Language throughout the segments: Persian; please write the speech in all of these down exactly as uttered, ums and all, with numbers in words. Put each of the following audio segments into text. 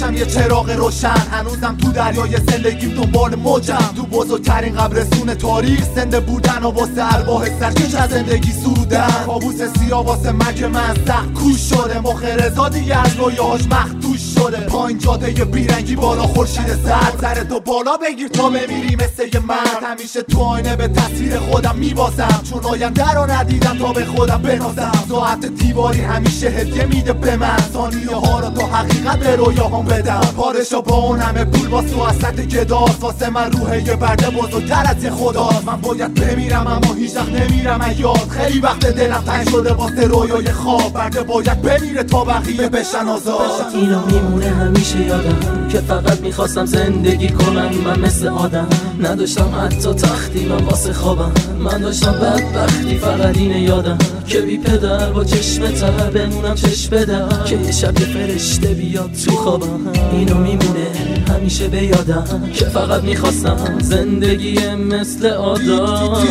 باشم یه چراغ روشن. هنوزم تو دریای زندگیم دنبال موجم، تو بزرگترین قبرستون تاریخ زنده بودن و واسه ارواح سرکش از زندگی سرودن. کابوس سیاه واسه مرگ من سخت کوش شده، مخ رضا دیگه از رویاهاش مختوش شده. پایین جاده یه بیرنگی بالا خورشید سرد، سرتو بالا بگیر تا بمیری مثل یه مرد. همیشه تو آینه به تصویر خودم میبازم، چون آینده رو ندیدم تا به خودم بنازم. ساعت دیواری همیشه هدیه میده به من، ثانیه ها رو تا حقیقت به رویاهام بدم. پادشا با اون همه پول با سواسط گداست، واسه من روحه یه برده بزرگتر از یه خداست. من باید بمیرم اما هیچ وقت نمیرم یاد، خیلی وقت دلم تنگ شده واسه رویای خواب. برده باید بمیره تا بقیه بشن آزاد. اینو میمونه همیشه یادم که فقط میخواستم زندگی کنم. من مثل آدم نداشتم حتی تختی من واسه خوابم. من داشتم بدبختی فقط اینه یادم که بی پدر با چشم تر بمونم چشم بدر، که یه شب یه فرشته بیاد تو خوابم. اینو میمونه همیشه به یادم که فقط میخواستم زندگی مثل آدم.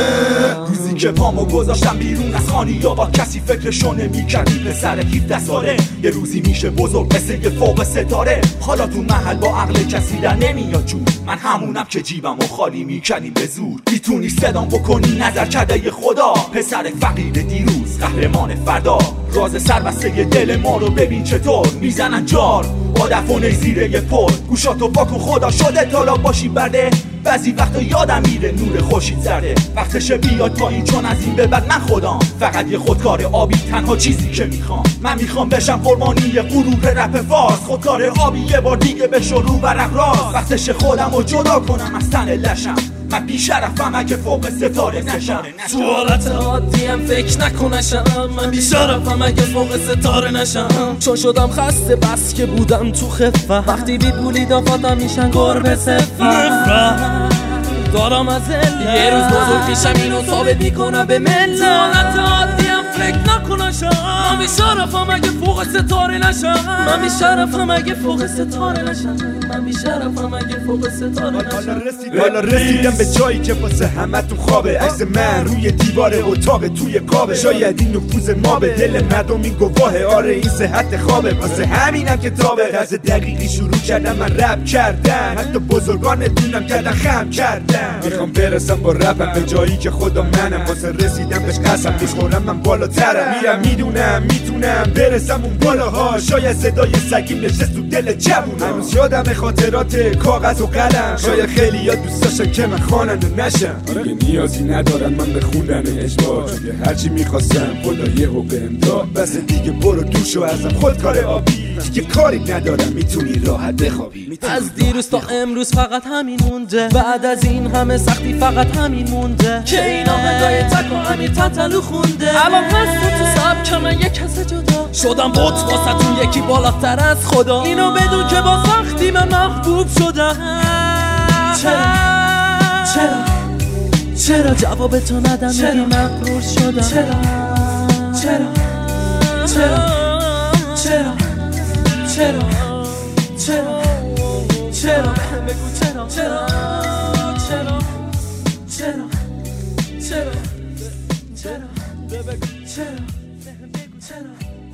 روزی که پامو گذاشتم بیرون از خانی یا با کسی فکرشو نمی‌کردی، پسر هفده ساله یه روزی میشه بزرگ مثل یه فوق ستاره. حالا تو محل با عقل کسی در نمیاد جون، من همونم که جیبمو خالی میکنیم به زور. میتونی صدام بکنی نظر کرده ی خدا، پسر فقیر دیروز قهرمان فردا. راز سربسته دل ما رو ببین چطور میزنن جار با دفونه زیر یه پل. گوشاتو پاکو خدا شده تالا باشی برده، بعضی وقتا یادم میره نور خورشید زرده. وقتشه بیاد پایین چون از این به بعد من خودم فقط یه خودکار آبی، تنها چیزی که میخوام. من میخوام بشم قربانی غرور رپ فارس، خودکار آبی یه بار دیگه بشو رو برق راست. وقتشه خودم رو جدا کنم از تن لشم، من بیشرفم اگه فوق ستاره نشم. تو حالت عادیم فکر نکنشم، من بیشرفم اگه فوق ستاره نشم. چون شدم خسته بس که بودم تو خفه، وقتی بی پولی دافاتم میشن گربه صفه. دارم از ال یه روز بزرگ میشم اینو ثابت میکنم به ملت. حالت عادیم فکر نکنشم، من بیشرفم اگه فوق ستاره نشم. من بیشرفم اگه فوق ستاره نشم. من بیشرفم اگه فوق ستاره نشم. حالا رسیدم به جایی که واسه همه تو خوابه، عکس من روی دیوار اتاق توی قابه. شاید این نفوذ ما به دل مردم این گواهه، آره این صحت خوابه. واسه همینم که تابه از دقیقی شروع کردم من رپ کردن، حتی بزرگان دونم کردن خم کردن. میخوام برسم با رپم به جایی که خدا منم، واسه رسیدم بهش قسم میخورم من بالاترم. میرم میدونم میتونم برسم اون بالاها، شاید صدای سگیم نشست تو دل جوونا. هنوز یادم خاطرات کاغذ و قلم، شاید خیلی ها دوست داشتن که من خواننده نشم. دیگه نیازی ندارم من به خوندن اجبار، چون که هرچی میخواستم خدا یهو بهم داد. بس دیگه برو دوشو ازم خودکار آبی، دیگه کاری ندارم میتونی راحت بخوابی. از دیروز تا امروز فقط همین مونده، بعد از این همه سختی فقط همین مونده که این آهنگای تک و امیر تتلو خونده. الان هست تو سبک من یک کس جدا شدم، بوت واسه تون یکی بالاتر از خدا. اینو بدون که با سختی من محبوب شدم. چرا چرا چرا جواب تو ندم میگی مغرور شدم؟ چرا چرا چرا چرا چرا چرا چرا بگو چرا چرا چرا چرا چرا چرا چرا بگو چرا چرا